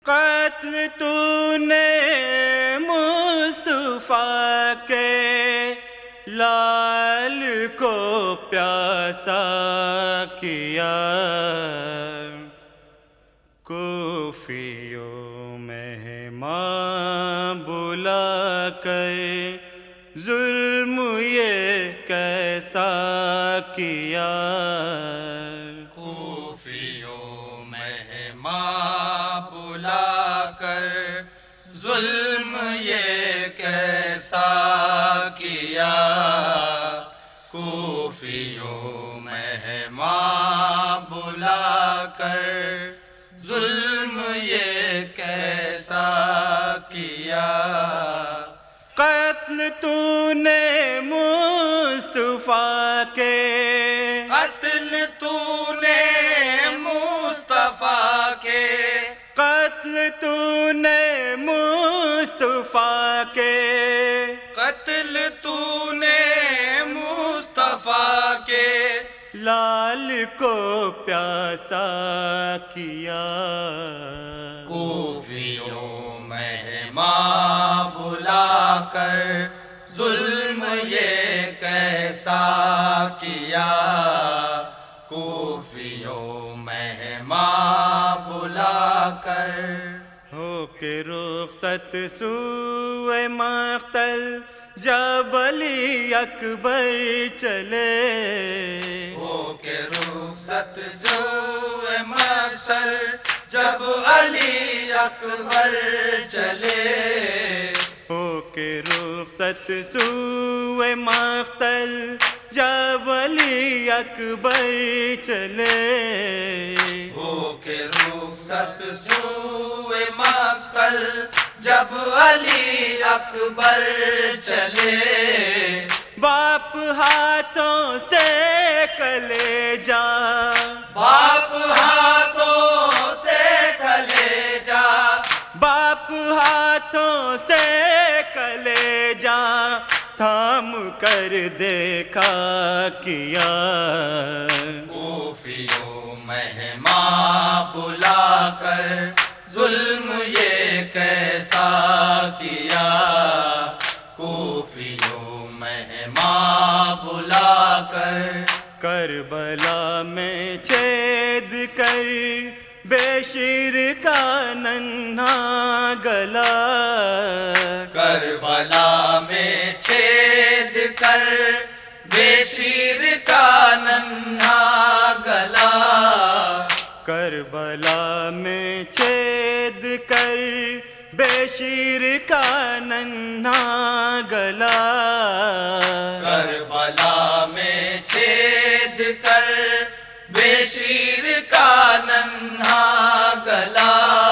قتل تو نے مصطفیٰ کے لال کو پیاسا کیا، کوفیوں مہمان بلا کر ظلم یہ کیسا کیا، کوفیوں مہمان بلا کر ظلم یہ کیسا کیا، کوفیوں مہمان بلا کر ظلم یہ کیسا کیا، قتل تو نے مصطفیٰ کے، قتل تو نے مصطفیٰ کے، قتل تو نے مصطفیٰ کے، قتل تو نے مصطفیٰ کے لال کو پیاسا کیا، کوفیوں مہمان بلا کر ظلم یہ کیسا کیا، کوفیوں مہمان بلا کر ہو کے رخصت سوئے مقتل جب علی اکبر چلے، ہو کے رخصت سوئے محشر جب علی اکبر چلے، ہو کے رخصت سوئے مقتل جب علی اکبر چلے، ہو کے رخصت سوئے مقتل جب علی اکبر چلے، باپ ہاتھوں سے کلے جا، باپ ہاتھوں سے کلے جا، باپ ہاتھوں سے کلے جا تھام کر دیکھا کیا، کوفیوں مہمان بلا کر ظلم یہ کیسا کیا، کوفیوں مہمان بلا کر کربلا میں چھید کر بے شیر کا ننھا گلا، کربلا میں چھید کر بے شیر کا ننھا گلا، کربلا میں چھید کر بے شیر کا ننھا گلا، کربلا میں چھید کر بے شیر کا ننھا گلا،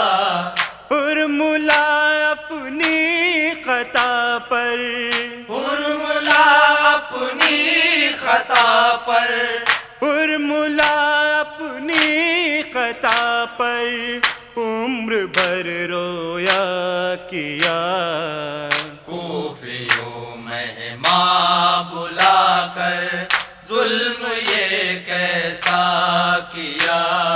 ارملا اپنی خطا پر، ارملا اپنی خطا پر، ارملا اپنی خطا پر عمر بھر رویا کیا، کوفیوں مہمان بلا کر ظلم یہ کیسا کیا،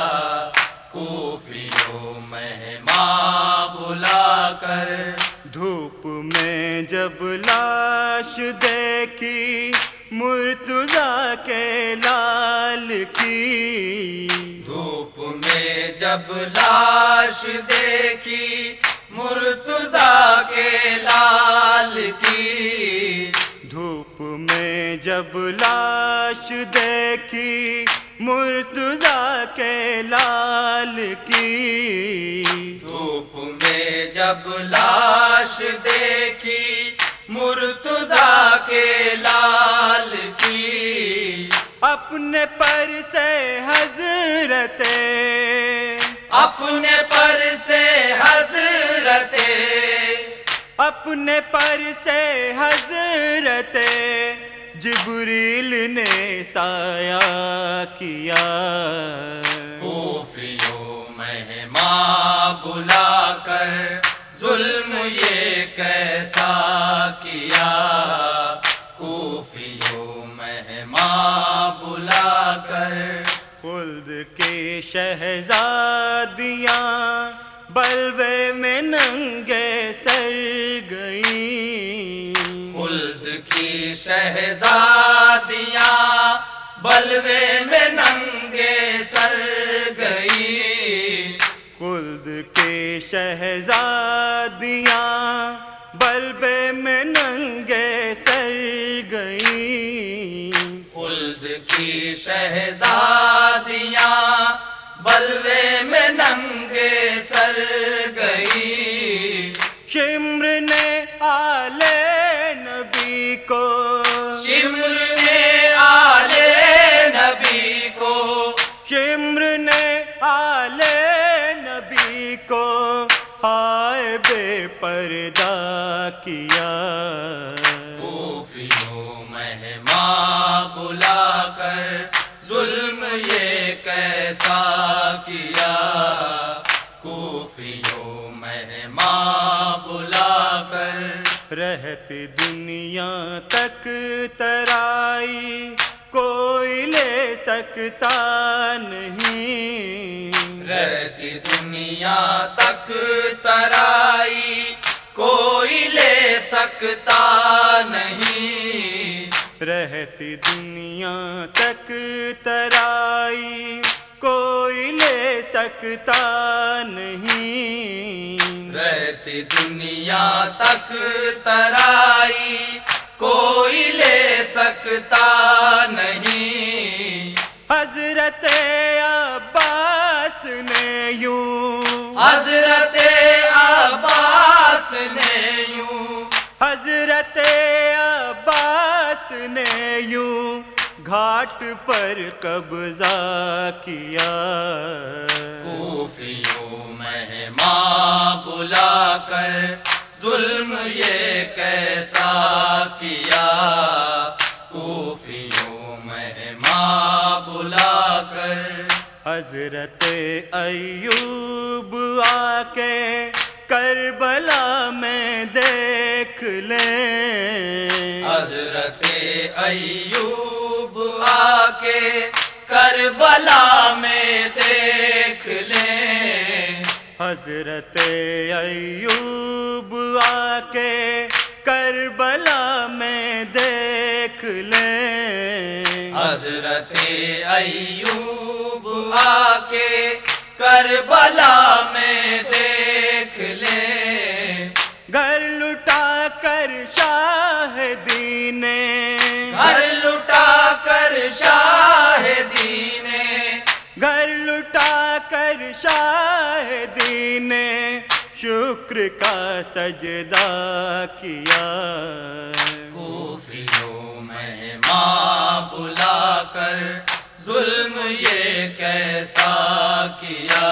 کوفیوں مہمان بلا کر دھوپ میں جب لاش دیکھی مرتضیٰ کے لال کی، دھوپ میں جب لاش دیکھی مرتضیٰ کے لال کی، دھوپ میں جب لاش دیکھی مرتضیٰ کے لال کی، دھوپ میں جب لاش دیکھی مرتضیٰ کے لال کی، اپنے پر سے حضرت، اپنے پر سے حضرت، اپنے پر سے حضرت جبریل نے سایہ کیا، کوفیوں مہمان بلا کر ظلم یہ کیسا کیا، کوفیوں مہمان بلا کر خلد کے شہزادیاں بلوے میں ننگے سر گئیں، خلد کی شہزادیاں بلوے میں ننگے سر گئی، خلد کی شہزادیاں بلوے میں ننگے سر گئیں، خلد کی شہزادیاں بلوے میں ننگے سر گئی، شمر نے آلے نبی کو، شمر نے آلے نبی کو، شمر نے آلے نبی کو ہائے بے پردہ کیا، کوفیوں مہماں بلا کر ظلم یہ کیسا کیا، کوفیوں مہماں بلا کر، رہت دنیا تک ترائی کوئی لے سکتا نہیں، رہتی دنیا تک ترائی کوئی لے سکتا نہیں، رہتی دنیا تک ترائی کوئی لے سکتا نہیں، رہتی دنیا تک ترائی کوئی لے سکتا نہیں، حضرت عباس نے یوں، حضرت عباس نے یوں، حضرت عباس نے یوں گھاٹ پر قبضہ کیا، کوفیوں مہماں بلا کر ظلم یہ کیسا کیا، کوفیوں مہماں بلا کر، حضرت ایوب آ کے کربلا میں دیکھ لیں، حضرت ایوب آ کے کربلا میں دیکھ لیں، حضرت ایوب آ کے کربلا میں دیکھ لیں، حضرت ایوب آ کے کربلا میں دیکھ لیں، گھر لٹا کر شاہدی نے، گھر لٹا کر شاہدی نے، گھر لٹا کر شاہدی نے شکر کا سجدہ کیا، کوفیوں مہماں بلا کر ظلم یہ کیسا کیا،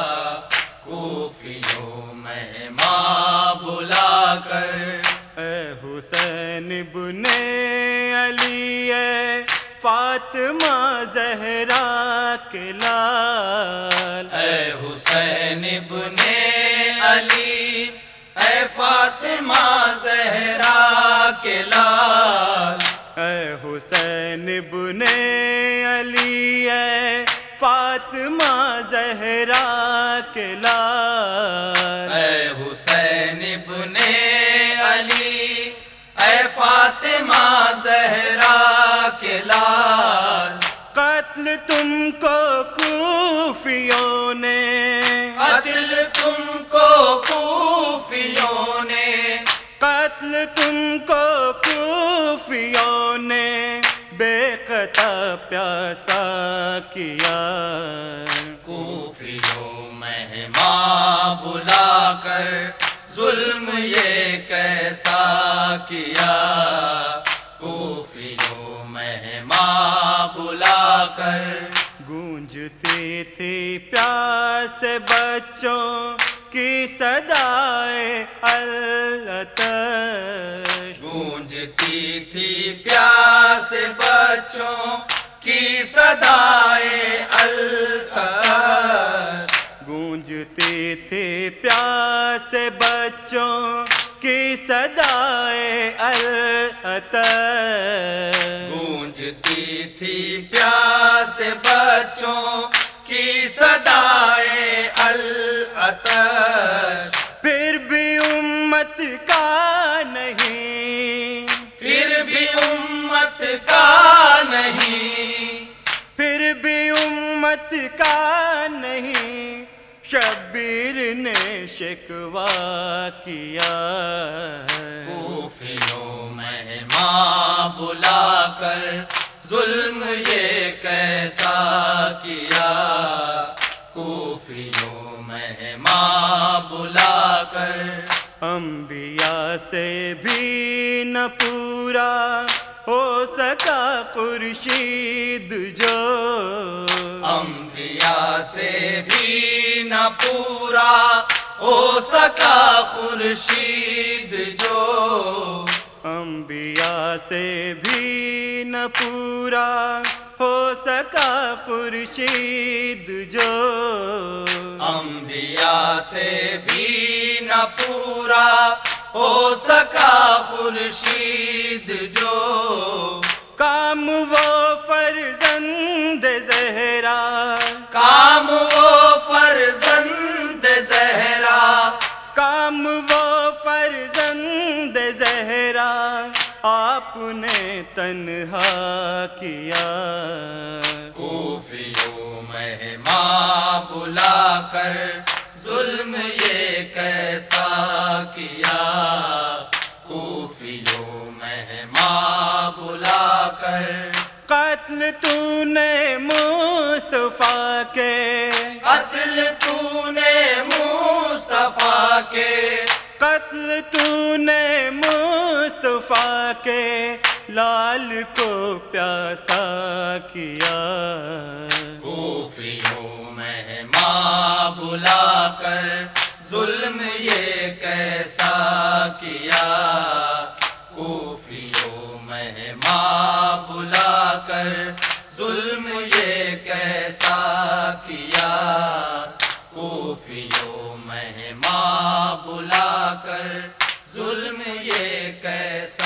کوفیوں مہماں بلا کر، اے حسین ابن علی اے فاطمہ زہرا کے لال، اے حسین ابن علی اے فاطمہ زہرا کے لال، اے حسین ابن علی اے فاطمہ زہرا کے لال، اے حسین ابن علی اے فاطمہ زہرا کے لال، قتل تم کو کوفیوں نے، قتل تم کو کوفیوں نے، قتل تم کو کوفیوں نے بے قطع پیاسا کیا، کوفیوں مہماں بلا کر ظلم یہ کیسا کیا، کوفیوں مہماں بلا کر، گونجتی تھی پیاس بچوں کی صدائے العطش، گونجتی تھی پیاس بچوں کی صدائے العطش، گونجتی تھی پیاس بچوں کی صدائے العطش، گونجتی تھی پیاس بچوں کی کی صدائے العطش، پھر بھی امت کا نہیں، پھر بھی امت کا نہیں، پھر بھی امت کا نہیں، شبیر نے شکوہ کیا، کوفیوں مہماں بلا کر ظلم یہ کیسا کیا، کوفیوں مہماں بلا کر، انبیاء سے بھی نہ پورا ہو سکا خورشید جو، انبیاء سے بھی نہ پورا ہو سکا خورشید جو، انبیاء سے بھی نہ پورا ہو سکا خورشید جو، انبیاء سے بھی نہ پورا ہو سکا خورشید جو، کام وہ فرزند زہرا، کام وہ فرزند زہرا، کام وہ فرزند زہرا آپ نے تنہا کیا، کوفیوں مہماں بلا کر ظلم یہ کیسا کیا، کوفیوں مہماں بلا کر، قتل تو نے مصطفیٰ کے، قتل تو نے مصطفیٰ کے، قتل تو نے مصطفیٰ کے لال کو پیاسا کیا، کوفیوں مہماں بلا کر ظلم یہ کیسا کیا، کوفیوں مہماں بلا کر ظلم یہ کیسا کیا، کوفیوں مہماں بلا کر ظلم یہ کیسا